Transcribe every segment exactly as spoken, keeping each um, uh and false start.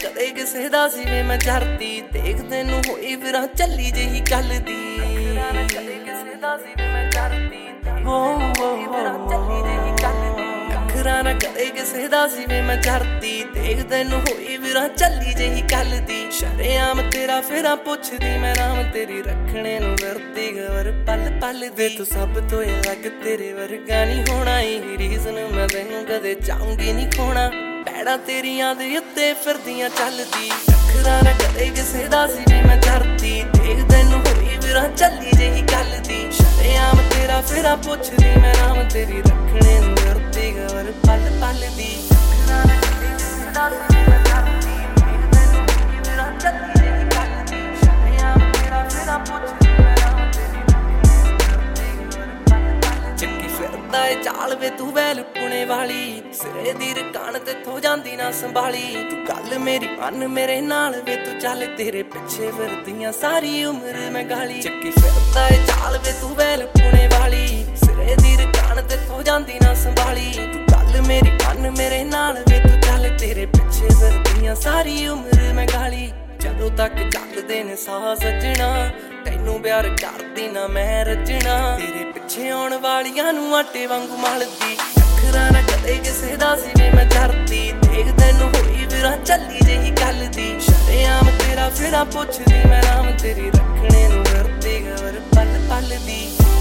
ਕਦੇ ਕਿਸੇ ਦਾ ਸੀ ਵੇ ਮੈਂ ਜਰਦੀ ਦੇਖਦੇ ਨੂੰ ਹੋਈ ਫਿਰਾਂ ਚੱਲੀ ਜਿਹੀ ਗੱਲ ਦੀ ਕਦੇ ਕਿਸੇ ਦਾ ਸੀ ਵੇ ਮੈਂ ਜਰਦੀ ਹੋਈ ਫਿਰਾਂ ਚੱਲੀ ਜਿਹੀ ਗੱਲ ਦੀ ਅੱਖਰਾਂ ਨਾ ਕਦੇ ਕਿਸੇ ਦਾ ਸੀ ਵੇ ਮੈਂ ਜਰਦੀ ਦੇਖਦੇ ਨੂੰ ਹੋਈ ਫਿਰਾਂ ਚੱਲੀ ਜਿਹੀ ਗੱਲ ਦੀ ਸ਼ਰੇਆਮ ਤੇਰਾ ਫੇਰਾ ਪੁੱਛਦੀ ਮੈਂ ਨਾਮ ਤੇਰੀ ਰੱਖਣੇ ਨੂੰ ਵਰਤੀ ਗਵਰ ਪਲ ਪਲ ਦੇ ਤੂੰ ਸਭ ਤੋਂ ਅਲੱਗ ਤੇਰੇ ਵਰਗਾ ਨਹੀਂ ਹੋਣਾ ਇਹ ਰੀਜ਼ਨ ਮੈਂ ਤੈਨੂੰ ਕਦੇ ਚਾਹੂੰਗੀ ਨਹੀਂ ਖੋਣਾ ਪੈੜਾਂ ਤੇਰੀਆਂ ਦੇ ਉੱਤੇ ਫਿਰਦੀਆਂ ਚੱਲਦੀ ਅੱਖਰਾਂ ਨਾ ਕਦੇ ਕਿਸੇ ਦਾ ਸੀ ਵੇ ਮੈਂ ਜਰਦੀ ਦੇਖਦੇ ਨੂੰ ਹੋਈ ਫਿਰਾਂ ਚੱਲੀ ਜਿਹੀ ਗੱਲ ਦੀ ਸ਼ਰੇਆਮ ਤੇਰਾ ਫੇਰਾ ਪੁੱਛਦੀ ਮੈਂ ਨਾਮ ਤੇਰੀ ਰੱਖਣੇ ਨੂੰ ਵਰਤੀ ਗਵਰ ਪਲ ਪਲ ਦੀ ਅੱਖਰਾਂ ਨਾ ਕਦੇ ਕਿਸੇ ਦਾ ਸੀ ਵੇ ਮੈਂ ਜਰਦੀ ਦੇਖਦੇ ਨੂੰ ਹੋਈ ਫਿਰਾਂ ਚੱਲੀ ਜਿਹੀ ਗੱਲ ਦੀ ਸ਼ਰੇਆਮ ਤੇਰਾ ਫੇਰਾ ਪੁੱਛਦੀ ਮੈਂ ਨਾਮ ਤੇਰੀ ਰੱਖਣੇ ਨੂੰ ਵਰਤੀ ਗਵਰ ਪਲ ਪਲ ਚੱਕੀ ਫਿਰਦਾ ਏ ਚਾਲ ਵੇ ਤੂੰ ਵੈਲ ਪੁਣੇ ਵਾਲੀ ਸਿਰੇ ਦੀ ਰਕਾਨ ਤੇਥੋਂ ਜਾਂਦੀ ਨਾ ਸੰਭਾਲੀ ਤੂੰ ਗੱਲ ਮੇਰੀ ਮੰਨ ਮੇਰੇ ਨਾਲ ਵੇ ਤੂੰ ਚੱਲ ਤੇਰੇ ਪਿੱਛੇ ਫਿਰਦੀਆਂ ਸਾਰੀ ਉਮਰ ਮੈਂ ਗਾਲੀ ਚੱਕੀ ਫਿਰਦਾ ਏ ਚਾਲ ਵੇ ਤੂੰ ਵੈਲ ਪੁਣੇ ਵਾਲੀ ਸਿਰੇ ਦੀ ਰਕਾਨ ਤੇਥੋਂ ਜਾਂਦੀ ਨਾ ਸੰਭਾਲੀ ਤੂੰ ਗੱਲ ਮੇਰੀ ਮੰਨ ਮੇਰੇ ਨਾਲ ਵੇ ਤੂੰ ਚੱਲ ਤੇਰੇ ਪਿੱਛੇ ਫਿਰਦੀਆਂ ਸਾਰੀ ਉਮਰ ਮੈਂ ਗਾਲੀ ਜਦੋਂ ਤੱਕ ਚੱਲਦੇ ਨੇ ਸਾਹ ਸੱਜਣਾ ਤੈਨੂੰ ਪਿਆਰ ਕਰਦੀ ਨਾ ਮੈਂ ਰੱਜਣਾ ਤੇਰੇ ਪਿੱਛੇ ਆਉਣ ਵਾਲੀਆਂ ਨੂੰ ਆਟੇ ਵਾਂਗੂ ਮਲਦੀ ਅੱਖਰਾਂ ਨਾ ਕਦੇ ਕਿਸੇ ਦਾ ਸੀ ਵੇ ਮੈਂ ਜਰਦੀ ਦੇਖਦੇ ਨੂੰ ਹੋਈ ਫਿਰਾਂ ਚੱਲੀ ਜਿਹੀ ਗੱਲ ਦੀ ਸ਼ਰੇਆਮ ਤੇਰਾ ਫੇਰਾ ਪੁੱਛਦੀ ਮੈਂ ਨਾਮ ਤੇਰੀ ਰੱਖਣੇ ਨੂੰ ਵਰਤੀ ਗਵਰ ਪਲ ਪਲ ਦੀ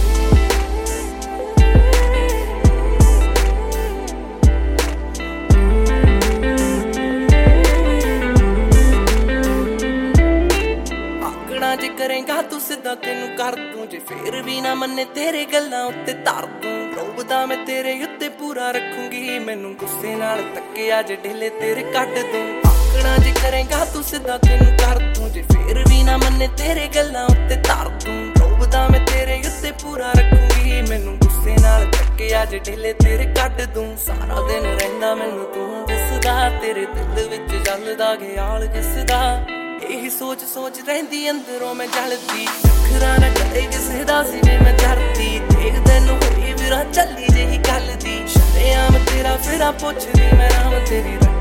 ਜੇ ਕਰੇਂਗਾ ਤੂੰ ਸਿੱਧਾ ਤੈਨੂੰ ਕਰ ਦੂੰ ਜੇ ਫੇਰ ਵੀ ਨਾ ਮੰਨੇ ਤੇਰੇ ਗੱਲਾਂ ਉੱਤੇ ਧਰ ਦੂੰ ਰੋਬਦਾ ਮੈਂ ਤੇਰੇ ਉੱਤੇ ਪੂਰਾ ਰੱਖੂੰਗੀ ਮੈਨੂੰ ਗੁੱਸੇ ਨਾਲ ਤੱਕਿਆ ਜੇ ਢਿੱਲੇ ਤੇਰੇ ਕੱਢ ਦੂੰ ਆਖਣਾ ਜੇ ਕਰੇਂਗਾ ਤੂੰ ਸਿੱਧਾ ਤੈਨੂੰ ਕਰ ਦੂੰ ਜੇ ਫੇਰ ਵੀ ਨਾ ਮੰਨੇ ਤੇਰੇ ਗੱਲਾਂ ਉੱਤੇ ਧਰ ਦੂੰ ਰੋਬਦਾ ਮੈਂ ਤੇਰੇ ਉੱਤੇ ਪੂਰਾ ਰੱਖੂੰਗੀ ਮੈਨੂੰ ਗੁੱਸੇ ਨਾਲ ਤੱਕਿਆ ਜੇ ਢਿੱਲੇ ਤੇਰੇ ਕੱਢ ਦੂੰ ਸਾਰਾ ਦਿਨ ਰਹਿੰਦਾ ਮੈਨੂੰ ਤੂੰ ਦਿਸਦਾ ਤੇਰੇ ਦਿਲ ਵਿੱਚ ਜਲਦਾ ਖਿਆਲ ਕਿਸਦਾ ਇਹੀ ਸੋਚ ਸੋਚ ਰਹਿੰਦੀ ਅੰਦਰੋਂ ਮੈਂ ਜਲਦੀ ਅੱਖਰਾਂ ਨਾ ਕਦੇ ਕਿਸੇ ਦਾ ਸੀ ਵੇ ਮੈਂ ਜਰਦੀ ਦੇਖਦੇ ਨੂੰ ਹੋਈ ਫਿਰਾਂ ਚੱਲੀ ਜਿਹੀ ਗੱਲ ਦੀ ਸ਼ਰੇਆਮ ਤੇਰਾ ਫੇਰਾ ਪੁੱਛਦੀ ਮੈਂ ਨਾਮ ਤੇਰੀ